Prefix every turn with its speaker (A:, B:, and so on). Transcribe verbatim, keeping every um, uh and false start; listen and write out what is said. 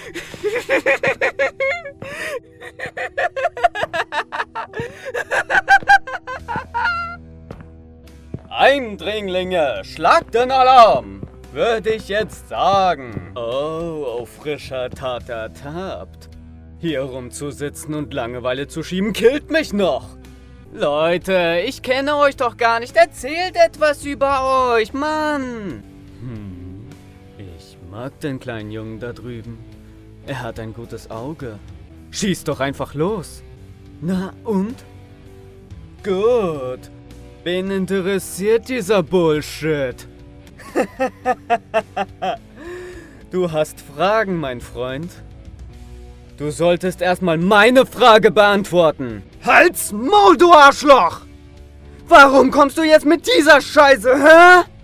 A: Eindringlinge, schlagt den Alarm, würde ich jetzt sagen. Oh, auf frischer Tat ertappt. Hier rumzusitzen und Langeweile zu schieben, killt mich noch. Leute, ich kenne euch doch gar nicht. Erzählt etwas über euch, Mann. Hm, ich mag den kleinen Jungen da drüben. Er hat ein gutes Auge. Schießt doch einfach los. Na und? Gut. Wen interessiert dieser Bullshit? Du hast Fragen, mein Freund. Du solltest erstmal meine Frage beantworten. Halt's Maul, du Arschloch! Warum kommst du jetzt mit dieser Scheiße, hä?